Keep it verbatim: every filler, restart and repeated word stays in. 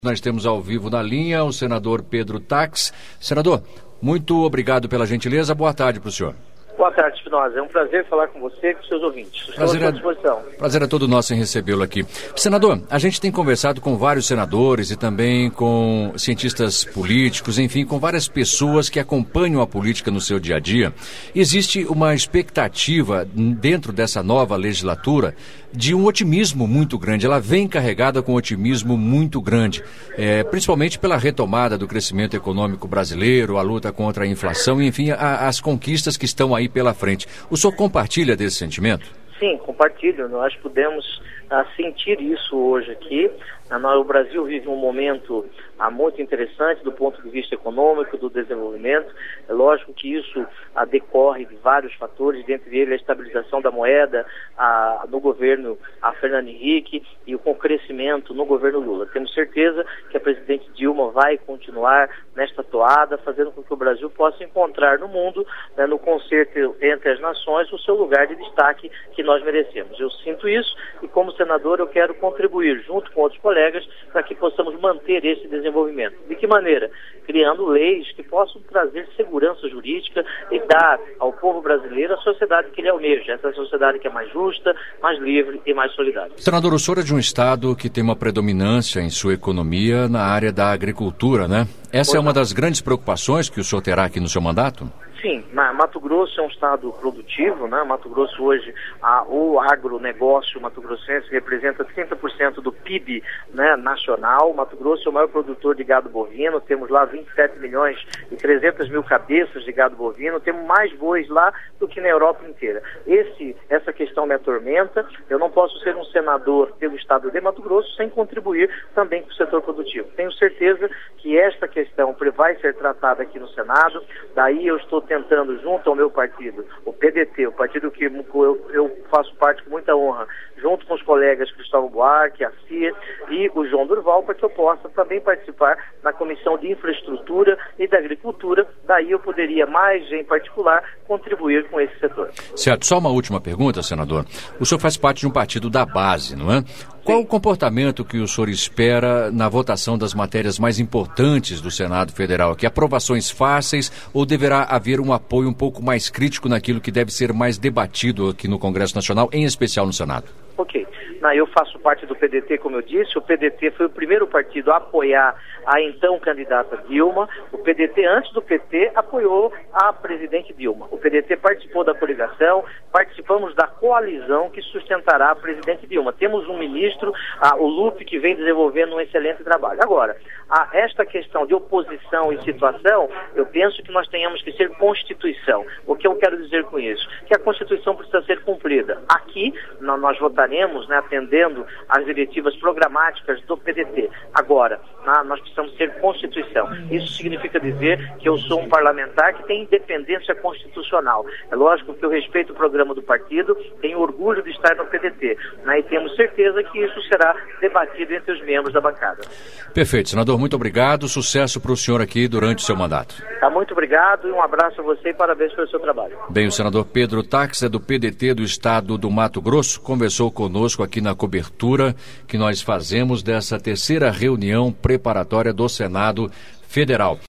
Nós temos ao vivo na linha o senador Pedro Taques. Senador, muito obrigado pela gentileza. Boa tarde para o senhor. Boa tarde, Espinosa. É um prazer falar com você e com seus ouvintes. Prazer é, prazer é todo nosso em recebê-lo aqui. Senador, a gente tem conversado com vários senadores e também com cientistas políticos, enfim, com várias pessoas que acompanham a política no seu dia a dia. Existe uma expectativa dentro dessa nova legislatura de um otimismo muito grande. Ela vem carregada com um otimismo muito grande, é, principalmente pela retomada do crescimento econômico brasileiro, a luta contra a inflação, enfim, a, as conquistas que estão aí pela frente. O senhor compartilha desse sentimento? Sim, compartilho. Nós podemos uh, sentir isso hoje aqui. Uh, o Brasil vive um momento uh, muito interessante do ponto de vista econômico, do desenvolvimento. É lógico que isso uh, decorre de vários fatores, dentre eles a estabilização da moeda uh, no governo uh, Fernando Henrique e com o crescimento no governo Lula. Temos certeza que a presidente Dilma vai continuar nesta toada, fazendo com que o Brasil possa encontrar no mundo, né, no concerto entre as nações, o seu lugar de destaque que nós merecemos. Eu sinto isso e, como senador, eu quero contribuir junto com outros colegas para que possamos manter esse desenvolvimento. De que maneira? Criando leis que possam trazer segurança jurídica e dar ao povo brasileiro a sociedade que ele almeja, essa sociedade que é mais justa, mais livre e mais solidária. Senador, o senhor é de um estado que tem uma predominância em sua economia na área da agricultura, né? Essa é uma das grandes preocupações que o senhor terá aqui no seu mandato? Sim, Mato Grosso é um estado produtivo, né? Mato Grosso hoje, a, o agronegócio mato-grossense representa trinta por cento do P I B, né, nacional. Mato Grosso é o maior produtor de gado bovino, temos lá vinte e sete milhões e trezentas mil cabeças de gado bovino, temos mais bois lá do que na Europa inteira. Esse, essa questão me atormenta. Eu não posso ser um senador pelo estado de Mato Grosso sem contribuir também com o setor produtivo. Tenho certeza que esta questão vai ser tratada aqui no Senado, daí eu estou tentando, junto ao meu partido, o P D T, o partido que eu, eu faço parte com muita honra, junto com os colegas Cristóvão Buarque, a C I E e o João Durval, para que eu possa também participar na Comissão de Infraestrutura e da Agricultura. Daí eu poderia, mais em particular, contribuir com esse setor. Certo. Só uma última pergunta, senador. O senhor faz parte de um partido da base, não é? Qual o comportamento que o senhor espera na votação das matérias mais importantes do Senado Federal? Que aprovações fáceis ou deverá haver um apoio um pouco mais crítico naquilo que deve ser mais debatido aqui no Congresso Nacional, em especial no Senado? Ok. Não, eu faço parte do P D T, como eu disse. O P D T foi o primeiro partido a apoiar a então candidata Dilma. O P D T, antes do P T, apoiou a presidente Dilma. O P D T participou da coligação, participamos da coalizão que sustentará a presidente Dilma. Temos um ministro, a, o Lupe, que vem desenvolvendo um excelente trabalho. Agora, a, esta questão de oposição e situação, eu penso que nós tenhamos que ser Constituição. O que eu quero dizer com isso? Que a Constituição precisa ser cumprida. Aqui, nós votaremos, né, atendendo às diretivas programáticas do P D T. Agora, nós precisamos ser Constituição. Isso significa dizer que eu sou um parlamentar que tem independência constitucional. É lógico que eu respeito o programa do partido, tenho orgulho de estar no P D T, né, e temos certeza que isso será debatido entre os membros da bancada. Perfeito, senador, muito obrigado. Sucesso para o senhor aqui durante o seu mandato. Tá, muito obrigado e um abraço a você e parabéns pelo seu trabalho. Bem, o senador Pedro Taques é do P D T do estado do Mato Grosso, conversou conosco aqui na cobertura que nós fazemos dessa terceira reunião preparatória do Senado Federal.